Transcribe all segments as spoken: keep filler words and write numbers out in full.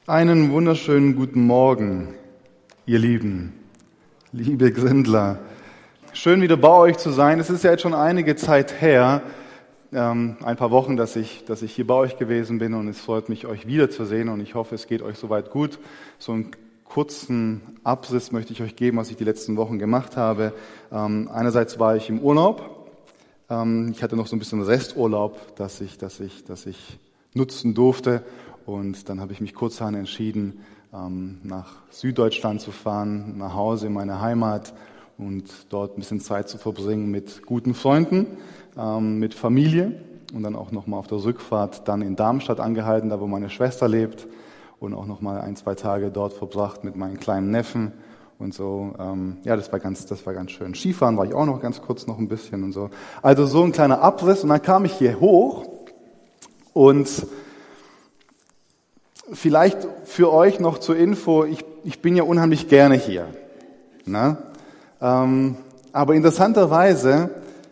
Einen wunderschönen guten Morgen, ihr Lieben, liebe Grindler. Schön wieder bei euch zu sein. Es ist ja jetzt schon einige Zeit her, ähm, ein paar Wochen, dass ich, dass ich hier bei euch gewesen bin, und es freut mich, euch wiederzusehen, und ich hoffe, es geht euch soweit gut. So einen kurzen Abriss möchte ich euch geben, was ich die letzten Wochen gemacht habe. Ähm, einerseits war ich im Urlaub. Ähm, ich hatte noch so ein bisschen Resturlaub, dass ich, dass ich, dass ich nutzen durfte. Und dann habe ich mich kurzerhand entschieden, nach Süddeutschland zu fahren, nach Hause in meine Heimat und dort ein bisschen Zeit zu verbringen mit guten Freunden, mit Familie, und dann auch nochmal auf der Rückfahrt dann in Darmstadt angehalten, da wo meine Schwester lebt, und auch nochmal ein, zwei Tage dort verbracht mit meinen kleinen Neffen und so. Ja, das war ganz, das war ganz schön. Skifahren war ich auch noch ganz kurz noch ein bisschen und so. Also so ein kleiner Abriss, und dann kam ich hier hoch, und vielleicht für euch noch zur Info, ich, ich bin ja unheimlich gerne hier. Ne? Ähm, aber interessanterweise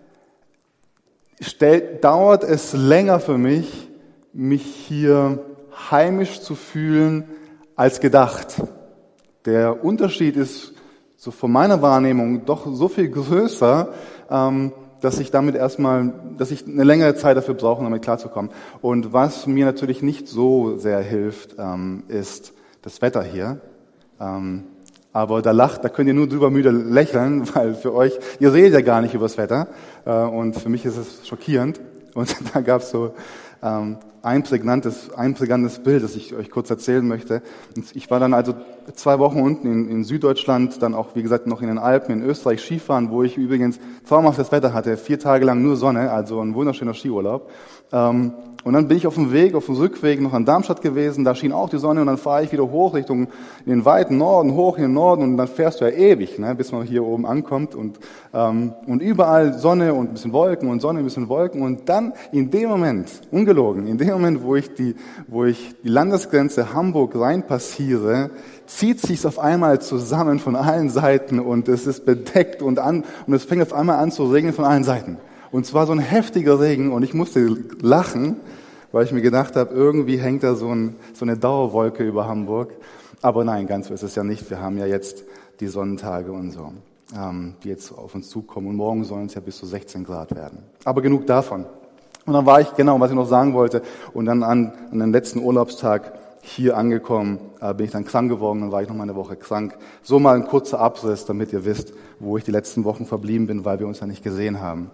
stell, dauert es länger für mich, mich hier heimisch zu fühlen, als gedacht. Der Unterschied ist so von meiner Wahrnehmung doch so viel größer, ähm, dass ich damit erstmal, dass ich eine längere Zeit dafür brauche, um damit klarzukommen. Und was mir natürlich nicht so sehr hilft, ähm, ist das Wetter hier. Ähm, aber da lacht, da könnt ihr nur drüber müde lächeln, weil für euch, ihr seht ja gar nicht über das Wetter. Äh, und für mich ist es schockierend. Und da gab es so ähm, ein prägnantes, ein prägnantes Bild, das ich euch kurz erzählen möchte. Und ich war dann also zwei Wochen unten in, in Süddeutschland, dann auch, wie gesagt, noch in den Alpen in Österreich Skifahren, wo ich übrigens traumhaftes Wetter hatte, vier Tage lang nur Sonne, also ein wunderschöner Skiurlaub. Ähm, und dann bin ich auf dem Weg, auf dem Rückweg noch an Darmstadt gewesen, da schien auch die Sonne, und dann fahre ich wieder hoch Richtung in den weiten Norden, hoch in den Norden, und dann fährst du ja ewig, ne, bis man hier oben ankommt, und, ähm, und überall Sonne und ein bisschen Wolken und Sonne, ein bisschen Wolken, und dann in dem Moment, ungelogen, in dem Moment, wo ich die, wo ich die Landesgrenze Hamburg reinpassiere, zieht sich's auf einmal zusammen von allen Seiten, und es ist bedeckt und an, und es fängt auf einmal an zu regnen von allen Seiten. Und zwar so ein heftiger Regen, und ich musste lachen, weil ich mir gedacht habe, irgendwie hängt da so, ein, so eine Dauerwolke über Hamburg. Aber nein, ganz so ist es ja nicht. Wir haben ja jetzt die Sonnentage und so, ähm, die jetzt auf uns zukommen. Und morgen sollen es ja bis zu sechzehn Grad werden. Aber genug davon. Und dann war ich, genau, was ich noch sagen wollte, und dann an, an den letzten Urlaubstag hier angekommen, äh, bin ich dann krank geworden, dann war ich noch mal eine Woche krank. So mal ein kurzer Abriss, damit ihr wisst, wo ich die letzten Wochen verblieben bin, weil wir uns ja nicht gesehen haben.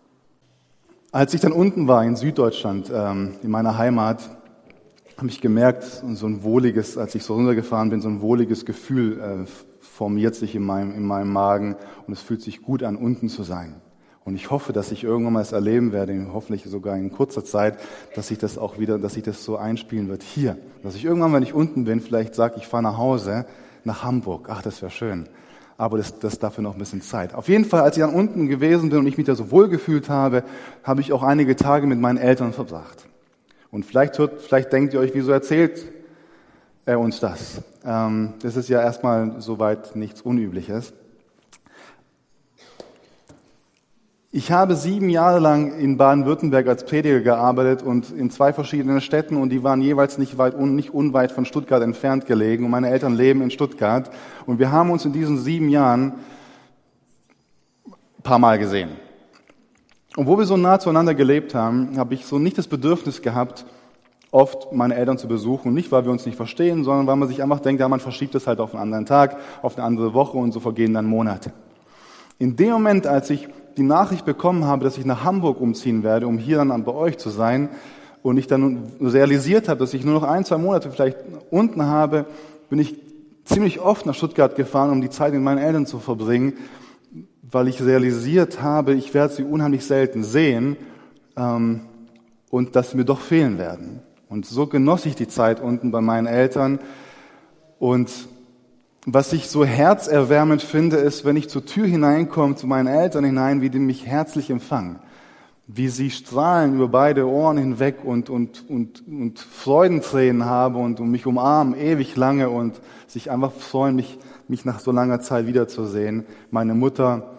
Als ich dann unten war in Süddeutschland, ähm, in meiner Heimat, habe ich gemerkt, so ein wohliges, als ich so runtergefahren bin, so ein wohliges Gefühl äh, formiert sich in meinem, in meinem Magen, und es fühlt sich gut an, unten zu sein. Und ich hoffe, dass ich irgendwann mal es erleben werde, hoffentlich sogar in kurzer Zeit, dass sich das auch wieder, dass sich das so einspielen wird hier. Dass ich irgendwann, wenn ich unten bin, vielleicht sage, ich fahre nach Hause, nach Hamburg. Ach, das wäre schön. Aber das, das dafür noch ein bisschen Zeit. Auf jeden Fall, als ich dann unten gewesen bin und ich mich da so wohl gefühlt habe, habe ich auch einige Tage mit meinen Eltern verbracht. Und vielleicht hört, vielleicht denkt ihr euch, wieso erzählt er uns das? Ähm, das ist ja erstmal soweit nichts Unübliches. Ich habe sieben Jahre lang in Baden-Württemberg als Prediger gearbeitet, und in zwei verschiedenen Städten, und die waren jeweils nicht weit, nicht unweit von Stuttgart entfernt gelegen, und meine Eltern leben in Stuttgart, und wir haben uns in diesen sieben Jahren ein paar Mal gesehen. Und wo wir so nah zueinander gelebt haben, habe ich so nicht das Bedürfnis gehabt, oft meine Eltern zu besuchen, nicht weil wir uns nicht verstehen, sondern weil man sich einfach denkt, ja, man verschiebt es halt auf einen anderen Tag, auf eine andere Woche, und so vergehen dann Monate. In dem Moment, als ich die Nachricht bekommen habe, dass ich nach Hamburg umziehen werde, um hier dann bei euch zu sein, und ich dann realisiert habe, dass ich nur noch ein, zwei Monate vielleicht unten habe, bin ich ziemlich oft nach Stuttgart gefahren, um die Zeit mit meinen Eltern zu verbringen, weil ich realisiert habe, ich werde sie unheimlich selten sehen, ähm, und dass sie mir doch fehlen werden. Und so genoss ich die Zeit unten bei meinen Eltern. Und was ich so herzerwärmend finde, ist, wenn ich zur Tür hineinkomme, zu meinen Eltern hinein, wie die mich herzlich empfangen. Wie sie strahlen über beide Ohren hinweg und, und, und, und Freudentränen haben und, und mich umarmen ewig lange und sich einfach freuen, mich, mich nach so langer Zeit wiederzusehen. Meine Mutter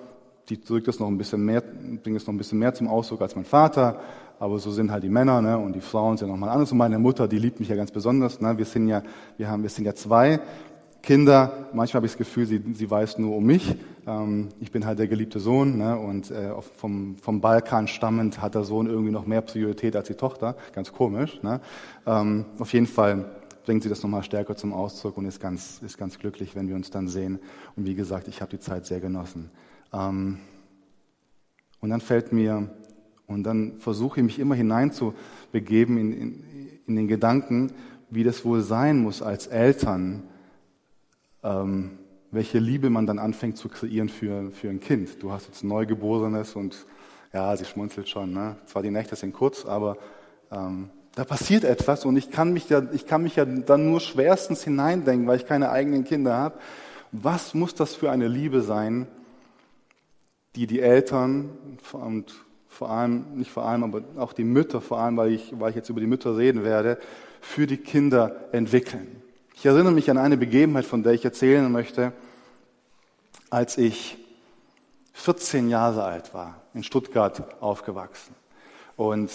die drückt das noch ein bisschen mehr, bringt es noch ein bisschen mehr zum Ausdruck als mein Vater, aber so sind halt die Männer, ne? Und die Frauen sind nochmal anders. Und meine Mutter, die liebt mich ja ganz besonders, ne? Wir sind ja, wir haben, wir sind ja zwei Kinder. Manchmal habe ich das Gefühl, sie, sie weiß nur um mich. Ähm, ich bin halt der geliebte Sohn, ne? Und äh, vom, vom Balkan stammend hat der Sohn irgendwie noch mehr Priorität als die Tochter. Ganz komisch, ne? Ähm, auf jeden Fall bringt sie das nochmal stärker zum Ausdruck und ist ganz, ist ganz glücklich, wenn wir uns dann sehen. Und wie gesagt, ich habe die Zeit sehr genossen. Ähm, und dann fällt mir, und dann versuche ich mich immer hineinzubegeben in, in, in den Gedanken, wie das wohl sein muss als Eltern, ähm, welche Liebe man dann anfängt zu kreieren für, für ein Kind. Du hast jetzt ein Neugeborenes und ja, sie schmunzelt schon, ne? Zwar die Nächte sind kurz, aber ähm, da passiert etwas und ich kann mich ja, ich kann mich ja dann nur schwerstens hineindenken, weil ich keine eigenen Kinder habe. Was muss das für eine Liebe sein, die die Eltern und vor allem, nicht vor allem, aber auch die Mütter, vor allem, weil ich, weil ich jetzt über die Mütter reden werde, für die Kinder entwickeln. Ich erinnere mich an eine Begebenheit, von der ich erzählen möchte, als ich vierzehn Jahre alt war, in Stuttgart aufgewachsen. Und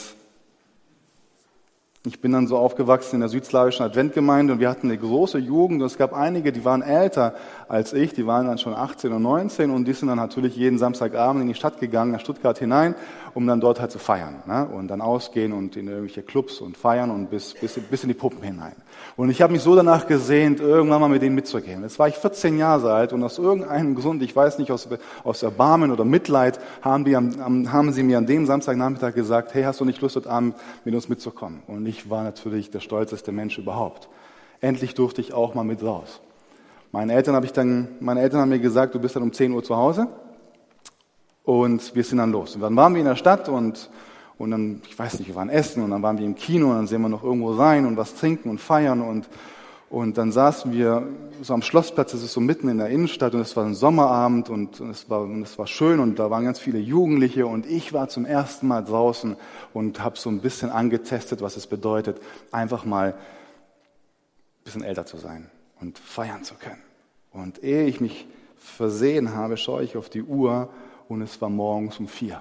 ich bin dann so aufgewachsen in der südslawischen Adventgemeinde und wir hatten eine große Jugend und es gab einige, die waren älter als ich, die waren dann schon achtzehn und neunzehn und die sind dann natürlich jeden Samstagabend in die Stadt gegangen, nach Stuttgart hinein, um dann dort halt zu feiern, ne? Und dann ausgehen und in irgendwelche Clubs und feiern und bis, bis, bis in die Puppen hinein. Und ich habe mich so danach gesehnt, irgendwann mal mit denen mitzugehen. Jetzt war ich vierzehn Jahre alt und aus irgendeinem Grund, ich weiß nicht, aus, aus Erbarmen oder Mitleid, haben, die, haben sie mir an dem Samstagnachmittag gesagt, hey, hast du nicht Lust, heute Abend mit uns mitzukommen? Und ich war natürlich der stolzeste Mensch überhaupt. Endlich durfte ich auch mal mit raus. Meine Eltern, habe ich dann, meine Eltern haben mir gesagt, du bist dann um zehn Uhr zu Hause und wir sind dann los. Und dann waren wir in der Stadt und, und dann, ich weiß nicht, wir waren essen und dann waren wir im Kino und dann sehen wir noch irgendwo rein und was trinken und feiern und, und dann saßen wir so am Schlossplatz, das ist so mitten in der Innenstadt und es war ein Sommerabend und es war, und es war schön und da waren ganz viele Jugendliche und ich war zum ersten Mal draußen und habe so ein bisschen angetestet, was es bedeutet, einfach mal ein bisschen älter zu sein und feiern zu können. Und ehe ich mich versehen habe, schaue ich auf die Uhr und es war morgens um vier.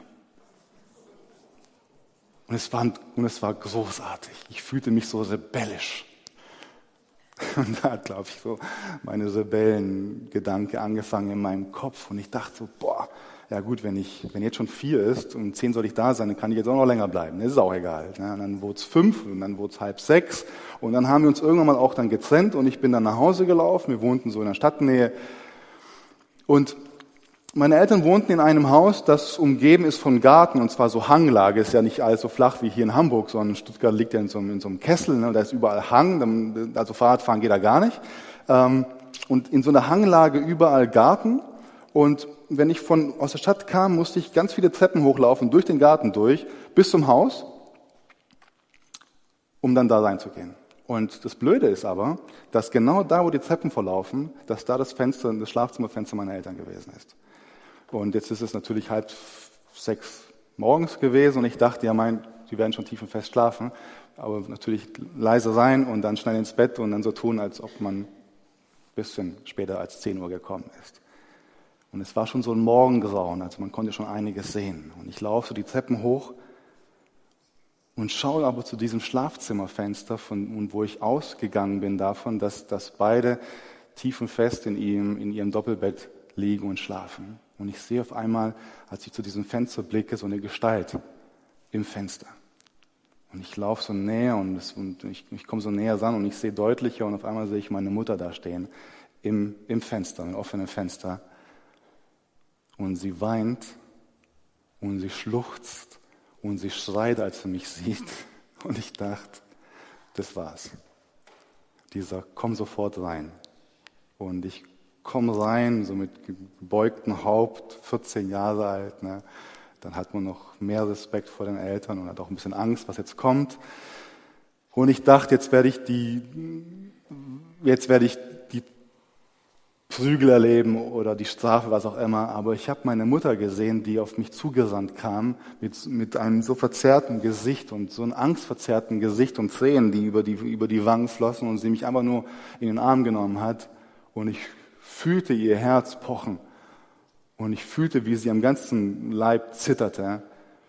Und es war, und es war großartig. Ich fühlte mich so rebellisch. Und da hat, glaube ich, so meine Rebellengedanke angefangen in meinem Kopf. Und ich dachte so, boah, ja gut, wenn ich, wenn jetzt schon vier ist und um zehn soll ich da sein, dann kann ich jetzt auch noch länger bleiben. Das ist auch egal. Und dann wurde es fünf und dann wurde es halb sechs. Und dann haben wir uns irgendwann mal auch dann getrennt und ich bin dann nach Hause gelaufen. Wir wohnten so in der Stadtnähe. Und meine Eltern wohnten in einem Haus, das umgeben ist von Garten, und zwar so Hanglage. Ist ja nicht alles so flach wie hier in Hamburg, sondern Stuttgart liegt ja in so einem, in so einem Kessel, ne? Da ist überall Hang, also Fahrradfahren geht da gar nicht. Und in so einer Hanglage überall Garten. Und wenn ich von aus der Stadt kam, musste ich ganz viele Treppen hochlaufen, durch den Garten durch, bis zum Haus, um dann da reinzugehen. Und das Blöde ist aber, dass genau da, wo die Treppen verlaufen, dass da das Fenster, das Schlafzimmerfenster meiner Eltern gewesen ist. Und jetzt ist es natürlich halb sechs morgens gewesen und ich dachte, ja mein, die werden schon tief und fest schlafen, aber natürlich leise sein und dann schnell ins Bett und dann so tun, als ob man ein bisschen später als zehn Uhr gekommen ist. Und es war schon so ein Morgengrauen, also man konnte schon einiges sehen. Und ich laufe so die Treppen hoch und schaue aber zu diesem Schlafzimmerfenster, von, wo ich ausgegangen bin davon, dass, dass beide tief und fest in ihrem, in ihrem Doppelbett liegen und schlafen. Und ich sehe auf einmal, als ich zu diesem Fenster blicke, so eine Gestalt im Fenster. Und ich laufe so näher und, es, und ich, ich komme so näher ran und ich sehe deutlicher und auf einmal sehe ich meine Mutter da stehen im, im Fenster, im offenen Fenster. Und sie weint und sie schluchzt und sie schreit, als sie mich sieht. Und ich dachte, das war's. Dieser, komm sofort rein. Und ich komme rein, so mit gebeugtem Haupt, vierzehn Jahre alt. Ne? Dann hat man noch mehr Respekt vor den Eltern und hat auch ein bisschen Angst, was jetzt kommt. Und ich dachte, jetzt werde ich die, jetzt werde ich die Prügel erleben oder die Strafe, was auch immer. Aber ich habe meine Mutter gesehen, die auf mich zugesandt kam, mit, mit einem so verzerrten Gesicht und so einem angstverzerrten Gesicht und Tränen, die über die, über die Wangen flossen und sie mich einfach nur in den Arm genommen hat. Und ich fühlte ihr Herz pochen Und ich fühlte, wie sie am ganzen Leib zitterte.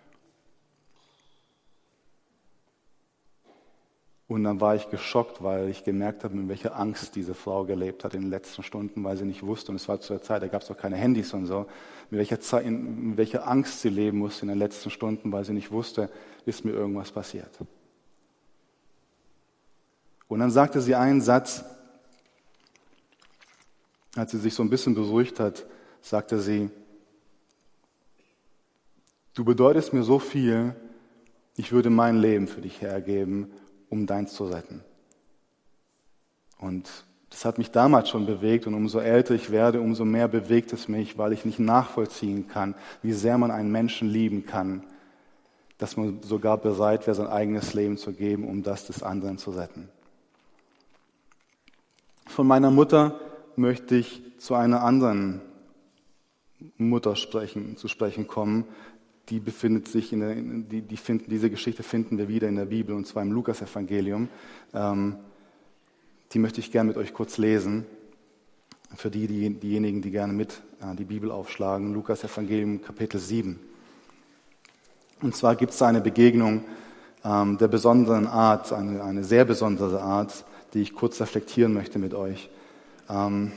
Und dann war ich geschockt, weil ich gemerkt habe, in welcher Angst diese Frau gelebt hat in den letzten Stunden, weil sie nicht wusste, und es war zu der Zeit, da gab es auch keine Handys und so, mit welcher, Zeit, in welcher Angst sie leben musste in den letzten Stunden, weil sie nicht wusste, ist mir irgendwas passiert. Und dann sagte sie einen Satz, als sie sich so ein bisschen beruhigt hat, sagte sie, du bedeutest mir so viel, ich würde mein Leben für dich hergeben, um deins zu retten. Und das hat mich damals schon bewegt und umso älter ich werde, umso mehr bewegt es mich, weil ich nicht nachvollziehen kann, wie sehr man einen Menschen lieben kann, dass man sogar bereit wäre, sein eigenes Leben zu geben, um das des anderen zu retten. Von meiner Mutter möchte ich zu einer anderen Mutter sprechen, zu sprechen kommen. Die befindet sich in der, die, die finden, diese Geschichte finden wir wieder in der Bibel, und zwar im Lukas-Evangelium. Ähm, die möchte ich gerne mit euch kurz lesen. Für die, die diejenigen, die gerne mit äh, die Bibel aufschlagen. Lukas-Evangelium, Kapitel sieben. Und zwar gibt es da eine Begegnung ähm, der besonderen Art, eine, eine sehr besondere Art, die ich kurz reflektieren möchte mit euch. Ähm,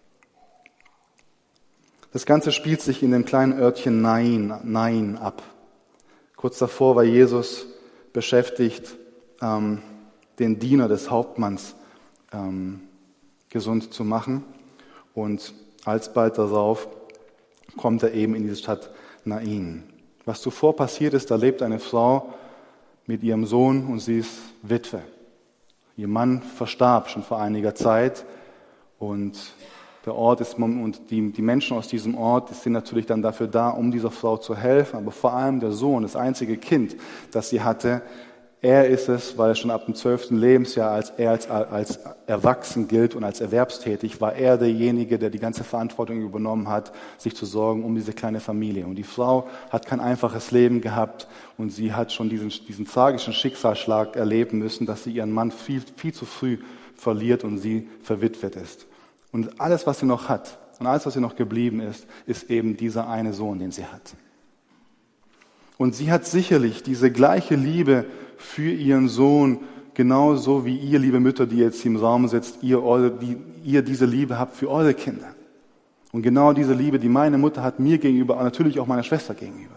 Das Ganze spielt sich in dem kleinen Örtchen Nain, Nain ab. Kurz davor war Jesus beschäftigt, ähm, den Diener des Hauptmanns ähm, gesund zu machen. Und alsbald darauf kommt er eben in diese Stadt Nain. Was zuvor passiert ist, da lebt eine Frau mit ihrem Sohn und sie ist Witwe. Ihr Mann verstarb schon vor einiger Zeit und der Ort ist, und die, die Menschen aus diesem Ort sind natürlich dann dafür da, um dieser Frau zu helfen, aber vor allem der Sohn, das einzige Kind, das sie hatte, er ist es, weil er schon ab dem zwölften Lebensjahr, als er als, als erwachsen gilt und als erwerbstätig, war er derjenige, der die ganze Verantwortung übernommen hat, sich zu sorgen um diese kleine Familie. Und die Frau hat kein einfaches Leben gehabt und sie hat schon diesen, diesen tragischen Schicksalsschlag erleben müssen, dass sie ihren Mann viel, viel zu früh verliert und sie verwitwet ist. Und alles, was sie noch hat und alles, was ihr noch geblieben ist, ist eben dieser eine Sohn, den sie hat. Und sie hat sicherlich diese gleiche Liebe für ihren Sohn, genauso wie ihr, liebe Mütter, die jetzt hier im Raum sitzt, ihr, eure, die, ihr diese Liebe habt für eure Kinder. Und genau diese Liebe, die meine Mutter hat mir gegenüber, aber natürlich auch meiner Schwester gegenüber.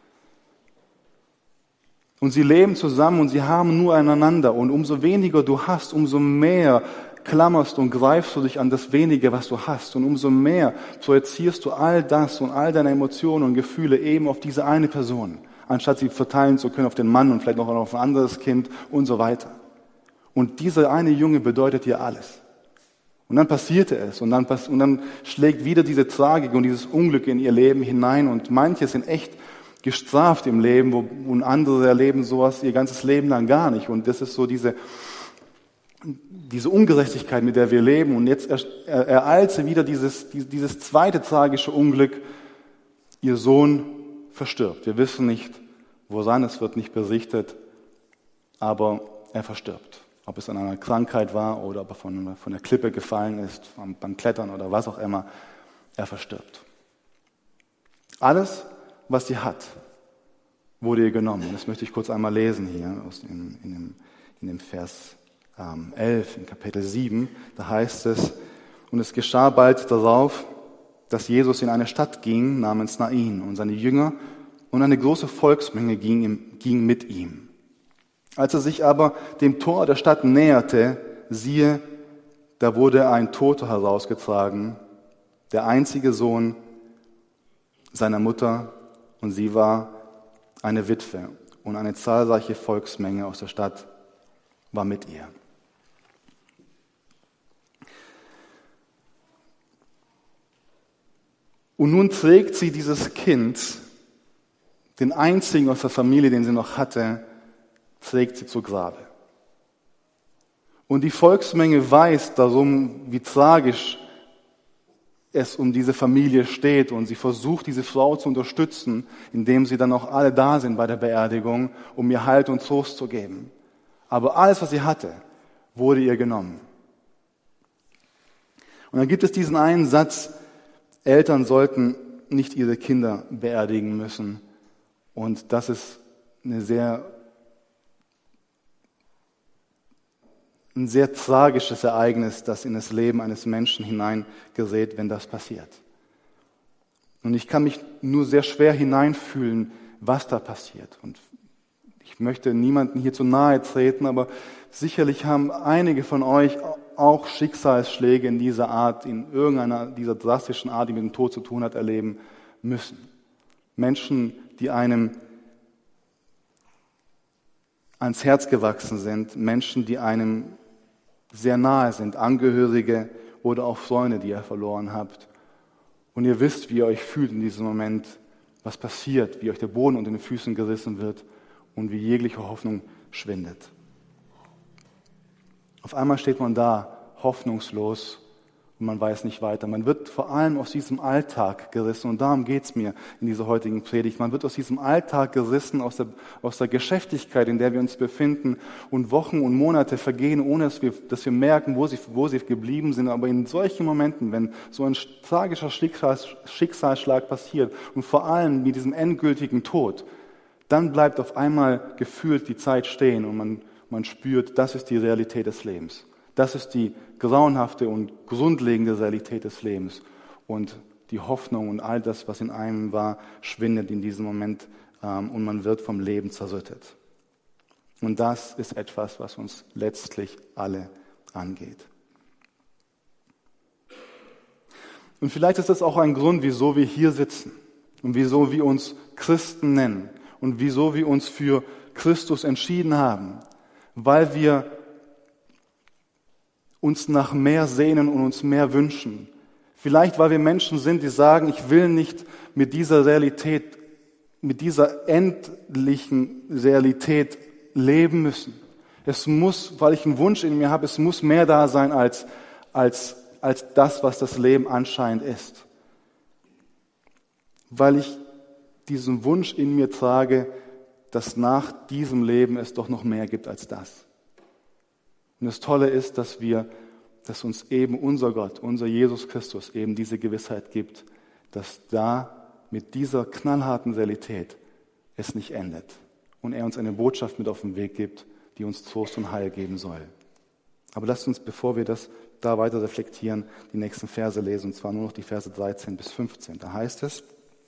Und sie leben zusammen und sie haben nur einander. Und umso weniger du hast, umso mehr klammerst und greifst du dich an das Wenige, was du hast. Und umso mehr projizierst du all das und all deine Emotionen und Gefühle eben auf diese eine Person, anstatt sie verteilen zu können auf den Mann und vielleicht noch auf ein anderes Kind und so weiter. Und dieser eine Junge bedeutet dir alles. Und dann passierte es und dann, und dann schlägt wieder diese Tragik und dieses Unglück in ihr Leben hinein und manche sind echt gestraft im Leben, wo, und andere erleben sowas ihr ganzes Leben lang gar nicht. Und das ist so diese Diese Ungerechtigkeit, mit der wir leben, und jetzt ereilt sie wieder dieses, dieses zweite tragische Unglück. Ihr Sohn verstirbt. Wir wissen nicht, woran, es wird nicht berichtet, aber er verstirbt. Ob es an einer Krankheit war oder ob er von, von der Klippe gefallen ist, beim Klettern oder was auch immer, er verstirbt. Alles, was sie hat, wurde ihr genommen. Das möchte ich kurz einmal lesen hier aus dem, in, dem, in dem Vers elf, in Kapitel sieben, da heißt es, und es geschah bald darauf, dass Jesus in eine Stadt ging namens Nain und seine Jünger und eine große Volksmenge ging, ihm, ging mit ihm. Als er sich aber dem Tor der Stadt näherte, siehe, da wurde ein Toter herausgetragen, der einzige Sohn seiner Mutter, und sie war eine Witwe, und eine zahlreiche Volksmenge aus der Stadt war mit ihr. Und nun trägt sie dieses Kind, den einzigen aus der Familie, den sie noch hatte, trägt sie zu Grabe. Und die Volksmenge weiß darum, wie tragisch es um diese Familie steht, und sie versucht, diese Frau zu unterstützen, indem sie dann auch alle da sind bei der Beerdigung, um ihr Halt und Trost zu geben. Aber alles, was sie hatte, wurde ihr genommen. Und dann gibt es diesen einen Satz, Eltern sollten nicht ihre Kinder beerdigen müssen. Und das ist eine sehr, ein sehr tragisches Ereignis, das in das Leben eines Menschen hineingerät, wenn das passiert. Und ich kann mich nur sehr schwer hineinfühlen, was da passiert. Und ich möchte niemandem hier zu nahe treten, aber sicherlich haben einige von euch auch Schicksalsschläge in dieser Art, in irgendeiner dieser drastischen Art, die mit dem Tod zu tun hat, erleben müssen. Menschen, die einem ans Herz gewachsen sind, Menschen, die einem sehr nahe sind, Angehörige oder auch Freunde, die ihr verloren habt. Und ihr wisst, wie ihr euch fühlt in diesem Moment, was passiert, wie euch der Boden unter den Füßen gerissen wird und wie jegliche Hoffnung schwindet. Auf einmal steht man da, hoffnungslos, und man weiß nicht weiter. Man wird vor allem aus diesem Alltag gerissen, und darum geht es mir in dieser heutigen Predigt. Man wird aus diesem Alltag gerissen, aus der, aus der Geschäftigkeit, in der wir uns befinden, und Wochen und Monate vergehen, ohne dass wir, dass wir merken, wo sie, wo sie geblieben sind. Aber in solchen Momenten, wenn so ein tragischer Schicksals, Schicksalsschlag passiert, und vor allem mit diesem endgültigen Tod, dann bleibt auf einmal gefühlt die Zeit stehen, und man, man spürt, das ist die Realität des Lebens. Das ist die grauenhafte und grundlegende Realität des Lebens. Und die Hoffnung und all das, was in einem war, schwindet in diesem Moment, ähm, und man wird vom Leben zerrüttet. Und das ist etwas, was uns letztlich alle angeht. Und vielleicht ist das auch ein Grund, wieso wir hier sitzen und wieso wir uns Christen nennen und wieso wir uns für Christus entschieden haben, weil wir uns nach mehr sehnen und uns mehr wünschen. Vielleicht, weil wir Menschen sind, die sagen, ich will nicht mit dieser Realität, mit dieser endlichen Realität leben müssen. Es muss, weil ich einen Wunsch in mir habe, es muss mehr da sein als, als, als das, was das Leben anscheinend ist. Weil ich diesen Wunsch in mir trage, dass nach diesem Leben es doch noch mehr gibt als das. Und das Tolle ist, dass wir, dass uns eben unser Gott, unser Jesus Christus eben diese Gewissheit gibt, dass da mit dieser knallharten Realität es nicht endet. Und er uns eine Botschaft mit auf den Weg gibt, die uns Trost und Heil geben soll. Aber lasst uns, bevor wir das da weiter reflektieren, die nächsten Verse lesen, und zwar nur noch die Verse dreizehn bis fünfzehn. Da heißt es: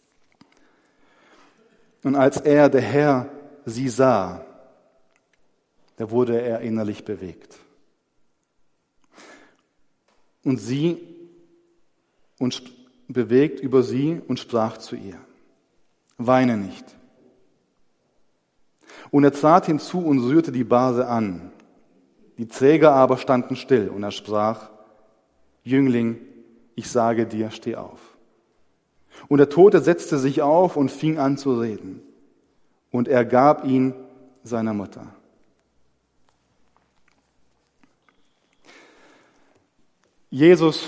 Und als er, der Herr, sie sah, da wurde er innerlich bewegt. Und sie und bewegt über sie und sprach zu ihr: Weine nicht. Und er trat hinzu und rührte die Base an. Die Träger aber standen still, und er sprach: Jüngling, ich sage dir, steh auf. Und der Tote setzte sich auf und fing an zu reden. Und er gab ihn seiner Mutter. Jesus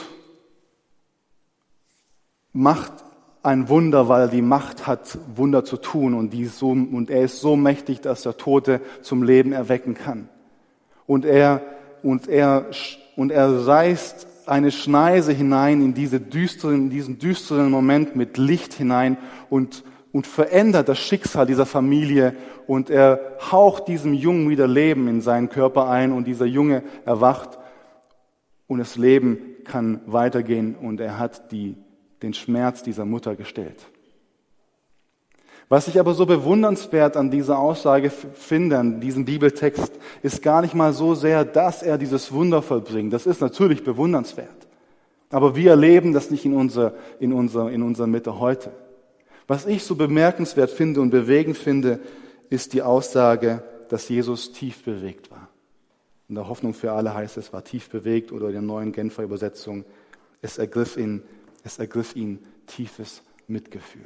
macht ein Wunder, weil er die Macht hat, Wunder zu tun, und, die so, und er ist so mächtig, dass er Tote zum Leben erwecken kann. Und er, und er, und er reißt eine Schneise hinein in, diese düsteren, in diesen düsteren Moment mit Licht hinein und, und verändert das Schicksal dieser Familie, und er haucht diesem Jungen wieder Leben in seinen Körper ein, und dieser Junge erwacht. Und das Leben kann weitergehen, und er hat die, den Schmerz dieser Mutter gestillt. Was ich aber so bewundernswert an dieser Aussage finde, an diesem Bibeltext, ist gar nicht mal so sehr, dass er dieses Wunder vollbringt. Das ist natürlich bewundernswert. Aber wir erleben das nicht in unserer, in unserer, in unserer Mitte heute. Was ich so bemerkenswert finde und bewegend finde, ist die Aussage, dass Jesus tief bewegt war. In der Hoffnung für alle heißt es, war tief bewegt, oder in der neuen Genfer Übersetzung, es ergriff ihn, es ergriff ihn tiefes Mitgefühl.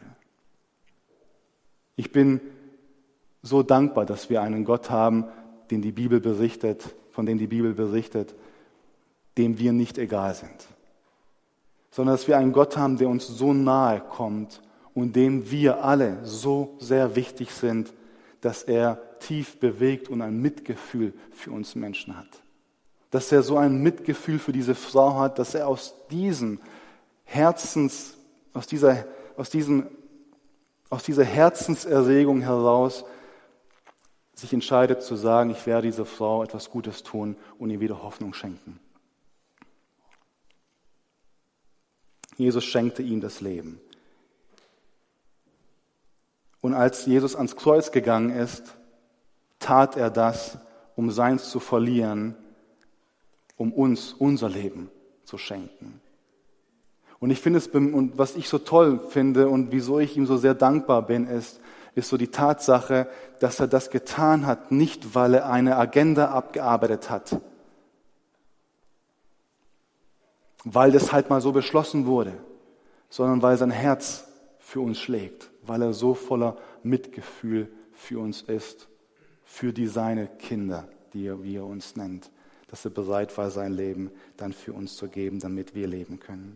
Ich bin so dankbar, dass wir einen Gott haben, den die Bibel berichtet, von dem die Bibel berichtet, dem wir nicht egal sind. Sondern dass wir einen Gott haben, der uns so nahe kommt und dem wir alle so sehr wichtig sind, dass er tief bewegt und ein Mitgefühl für uns Menschen hat. Dass er so ein Mitgefühl für diese Frau hat, dass er aus diesem Herzens, aus dieser, aus, diesem, aus dieser Herzenserregung heraus sich entscheidet zu sagen, ich werde dieser Frau etwas Gutes tun und ihr wieder Hoffnung schenken. Jesus schenkte ihm das Leben. Und als Jesus ans Kreuz gegangen ist, tat er das, um seins zu verlieren, um uns unser Leben zu schenken. Und ich finde es, und was ich so toll finde und wieso ich ihm so sehr dankbar bin, ist, ist so die Tatsache, dass er das getan hat, nicht weil er eine Agenda abgearbeitet hat, weil das halt mal so beschlossen wurde, sondern weil sein Herz für uns schlägt, weil er so voller Mitgefühl für uns ist, für die seine Kinder, die er, wie er uns nennt, dass er bereit war, sein Leben dann für uns zu geben, damit wir leben können.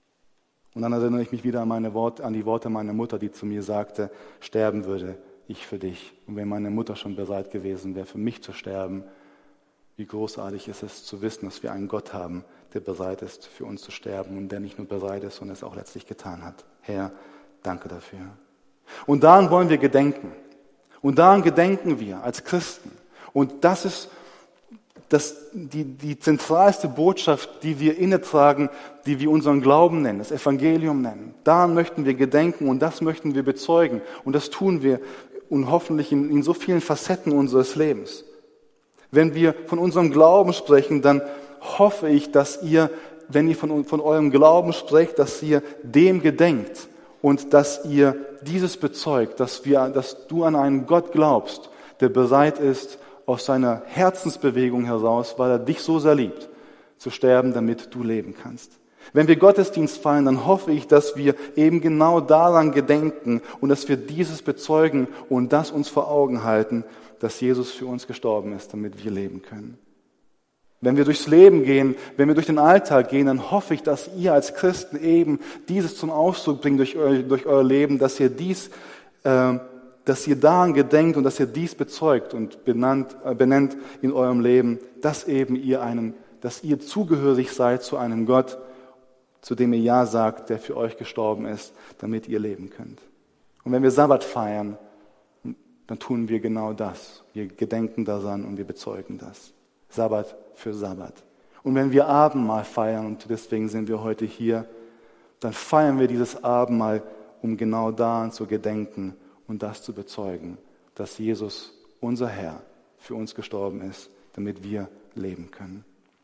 Und dann erinnere ich mich wieder an, meine Worte, an die Worte meiner Mutter, die zu mir sagte, sterben würde ich für dich. Und wenn meine Mutter schon bereit gewesen wäre, für mich zu sterben, wie großartig ist es zu wissen, dass wir einen Gott haben, der bereit ist, für uns zu sterben und der nicht nur bereit ist, sondern es auch letztlich getan hat. Herr, danke dafür. Und daran wollen wir gedenken. Und daran gedenken wir als Christen. Und das ist das, die, die zentralste Botschaft, die wir innetragen, die wir unseren Glauben nennen, das Evangelium nennen. Daran möchten wir gedenken und das möchten wir bezeugen. Und das tun wir und hoffentlich in, in so vielen Facetten unseres Lebens. Wenn wir von unserem Glauben sprechen, dann hoffe ich, dass ihr, wenn ihr von, von eurem Glauben sprecht, dass ihr dem gedenkt und dass ihr dieses bezeugt, dass, wir, dass du an einen Gott glaubst, der bereit ist, aus seiner Herzensbewegung heraus, weil er dich so sehr liebt, zu sterben, damit du leben kannst. Wenn wir Gottesdienst feiern, dann hoffe ich, dass wir eben genau daran gedenken und dass wir dieses bezeugen und das uns vor Augen halten, dass Jesus für uns gestorben ist, damit wir leben können. Wenn wir durchs Leben gehen, wenn wir durch den Alltag gehen, dann hoffe ich, dass ihr als Christen eben dieses zum Ausdruck bringt durch euer, durch euer Leben, dass ihr dies, äh, dass ihr daran gedenkt und dass ihr dies bezeugt und benannt, äh, benennt in eurem Leben, dass eben ihr einem, dass ihr zugehörig seid zu einem Gott, zu dem ihr Ja sagt, der für euch gestorben ist, damit ihr leben könnt. Und wenn wir Sabbat feiern, dann tun wir genau das. Wir gedenken daran und wir bezeugen das. Sabbat für Sabbat. Und wenn wir Abendmahl feiern, und deswegen sind wir heute hier, dann feiern wir dieses Abendmahl, um genau daran zu gedenken und das zu bezeugen, dass Jesus, unser Herr, für uns gestorben ist, damit wir leben können.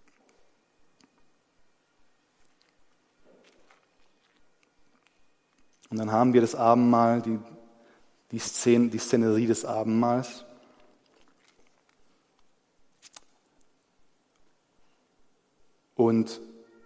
Und dann haben wir das Abendmahl, die, die, Szene, die Szenerie des Abendmahls. Und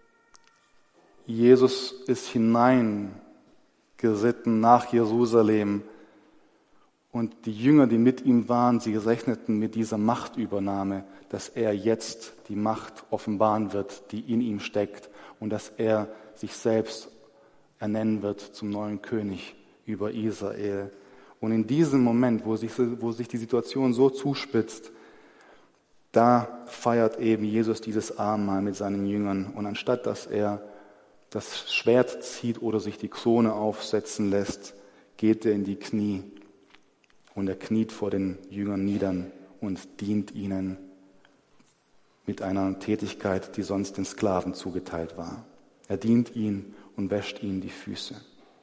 Jesus ist hineingeritten nach Jerusalem. Und die Jünger, die mit ihm waren, sie rechneten mit dieser Machtübernahme, dass er jetzt die Macht offenbaren wird, die in ihm steckt, und dass er sich selbst ernennen wird zum neuen König über Israel. Und in diesem Moment, wo sich, wo sich die Situation so zuspitzt, da feiert eben Jesus dieses Abendmahl mit seinen Jüngern. Und anstatt dass er das Schwert zieht oder sich die Krone aufsetzen lässt, geht er in die Knie. Und er kniet vor den Jüngern nieder und dient ihnen mit einer Tätigkeit, die sonst den Sklaven zugeteilt war. Er dient ihnen und wäscht ihnen die Füße.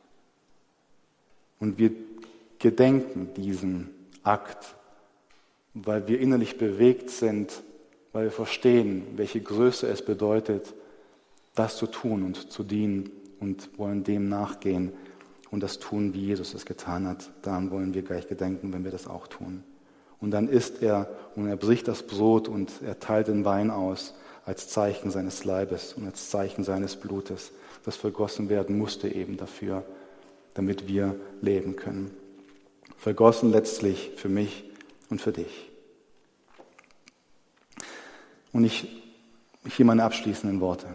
Und wir gedenken diesen Akt, weil wir innerlich bewegt sind, weil wir verstehen, welche Größe es bedeutet, das zu tun und zu dienen, und wollen dem nachgehen und das tun, wie Jesus es getan hat. Daran wollen wir gleich gedenken, wenn wir das auch tun. Und dann isst er und er bricht das Brot und er teilt den Wein aus als Zeichen seines Leibes und als Zeichen seines Blutes, das vergossen werden musste eben dafür, damit wir leben können. Vergossen letztlich für mich und für dich. Und ich, hier meine abschließenden Worte.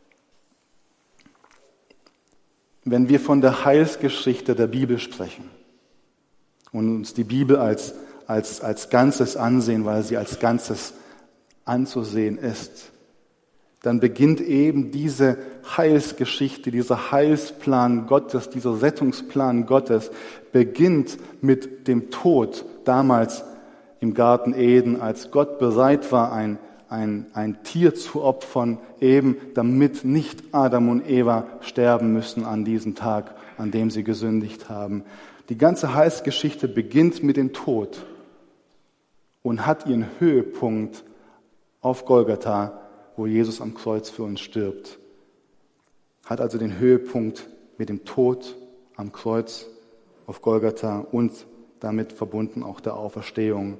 Wenn wir von der Heilsgeschichte der Bibel sprechen und uns die Bibel als, als, als Ganzes ansehen, weil sie als Ganzes anzusehen ist, dann beginnt eben diese Heilsgeschichte, dieser Heilsplan Gottes, dieser Rettungsplan Gottes, beginnt mit dem Tod damals im Garten Eden, als Gott bereit war, ein, ein, ein Tier zu opfern, eben damit nicht Adam und Eva sterben müssen an diesem Tag, an dem sie gesündigt haben. Die ganze Heilsgeschichte beginnt mit dem Tod und hat ihren Höhepunkt auf Golgatha, wo Jesus am Kreuz für uns stirbt. Hat also den Höhepunkt mit dem Tod am Kreuz auf Golgatha und damit verbunden auch der Auferstehung.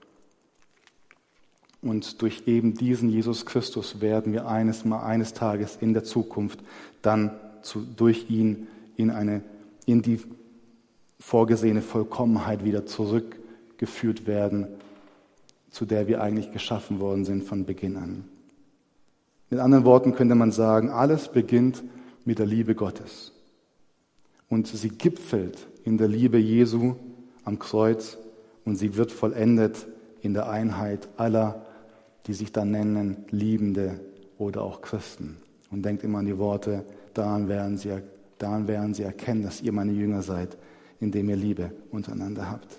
Und durch eben diesen Jesus Christus werden wir eines mal eines Tages in der Zukunft dann zu, durch ihn in eine in die vorgesehene Vollkommenheit wieder zurückgeführt werden, zu der wir eigentlich geschaffen worden sind von Beginn an. Mit anderen Worten könnte man sagen, alles beginnt mit der Liebe Gottes. Und sie gipfelt in der Liebe Jesu am Kreuz und sie wird vollendet in der Einheit aller, die sich dann nennen Liebende oder auch Christen. Und denkt immer an die Worte, daran werden sie, daran werden sie erkennen, dass ihr meine Jünger seid, indem ihr Liebe untereinander habt.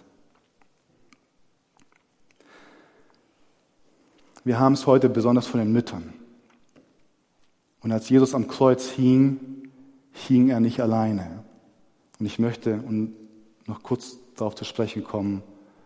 Wir haben es heute besonders von den Müttern. Und als Jesus am Kreuz hing, hing er nicht alleine. Und ich möchte noch kurz darauf zu sprechen kommen,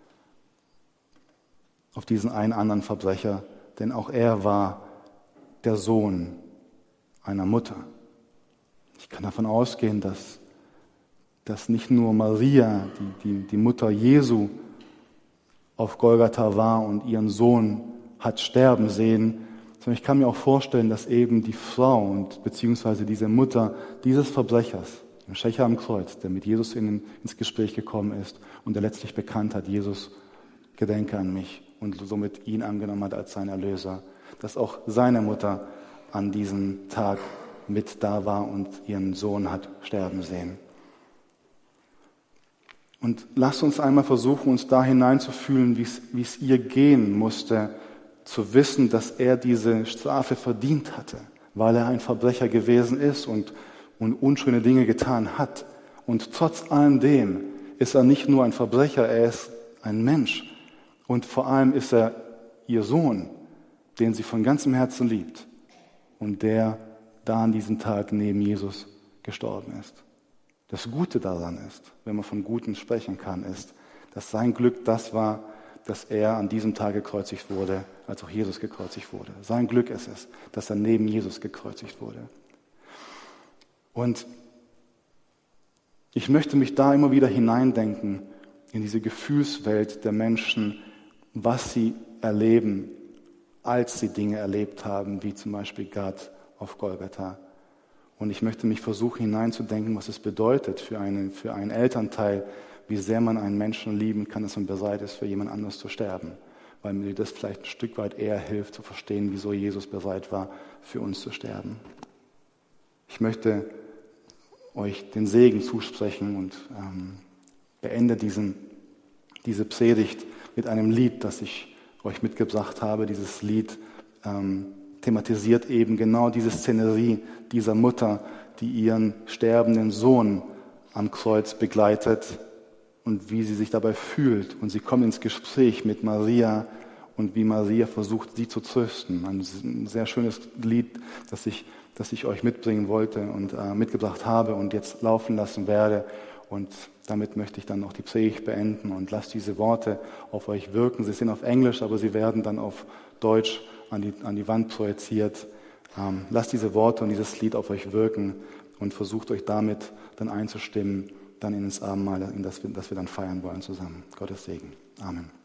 auf diesen einen anderen Verbrecher, denn auch er war der Sohn einer Mutter. Ich kann davon ausgehen, dass, dass nicht nur Maria, die, die, die Mutter Jesu, auf Golgatha war und ihren Sohn hat sterben sehen, sondern ich kann mir auch vorstellen, dass eben die Frau und beziehungsweise diese Mutter dieses Verbrechers, dem Schächer am Kreuz, der mit Jesus in, ins Gespräch gekommen ist und der letztlich bekannt hat, Jesus, gedenke an mich und somit ihn angenommen hat als sein Erlöser, dass auch seine Mutter an diesem Tag mit da war und ihren Sohn hat sterben sehen. Und lasst uns einmal versuchen, uns da hineinzufühlen, wie es, wie es ihr gehen musste, zu wissen, dass er diese Strafe verdient hatte, weil er ein Verbrecher gewesen ist und, und unschöne Dinge getan hat. Und trotz allem dem ist er nicht nur ein Verbrecher, er ist ein Mensch. Und vor allem ist er ihr Sohn, den sie von ganzem Herzen liebt und der da an diesem Tag neben Jesus gestorben ist. Das Gute daran ist, wenn man von Guten sprechen kann, ist, dass sein Glück das war, dass er an diesem Tag gekreuzigt wurde, als auch Jesus gekreuzigt wurde. Sein Glück ist es, dass er neben Jesus gekreuzigt wurde. Und ich möchte mich da immer wieder hineindenken in diese Gefühlswelt der Menschen, was sie erleben, als sie Dinge erlebt haben, wie zum Beispiel Gott auf Golgatha. Und ich möchte mich versuchen hineinzudenken, was es bedeutet für einen, für einen Elternteil, wie sehr man einen Menschen lieben kann, dass man bereit ist, für jemand anderes zu sterben. Weil mir das vielleicht ein Stück weit eher hilft, zu verstehen, wieso Jesus bereit war, für uns zu sterben. Ich möchte euch den Segen zusprechen und ähm, beende diesen, diese Predigt mit einem Lied, das ich euch mitgebracht habe. Dieses Lied ähm, thematisiert eben genau diese Szenerie dieser Mutter, die ihren sterbenden Sohn am Kreuz begleitet und wie sie sich dabei fühlt. Und sie kommt ins Gespräch mit Maria und wie Maria versucht, sie zu trösten. Ein sehr schönes Lied, das ich, das ich euch mitbringen wollte und äh, mitgebracht habe und jetzt laufen lassen werde. Und damit möchte ich dann noch die Predigt beenden und lasst diese Worte auf euch wirken. Sie sind auf Englisch, aber sie werden dann auf Deutsch an die, an die Wand projiziert. Ähm, lasst diese Worte und dieses Lied auf euch wirken und versucht euch damit dann einzustimmen, dann in das Abendmahl, in das wir, das wir dann feiern wollen zusammen. Gottes Segen. Amen.